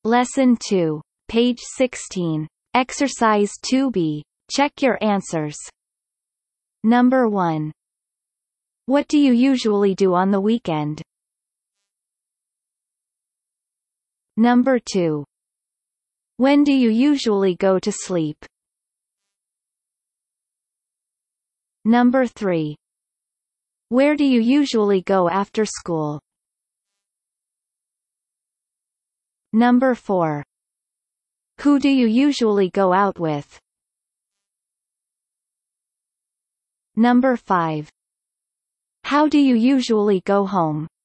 Lesson 2. Page 16. Exercise 2B. Check your answers. Number 1. What do you usually do on the weekend? Number 2. When do you usually go to sleep? Number 3. Where do you usually go after school? Number 4. Who do you usually go out with? Number 5. How do you usually go home?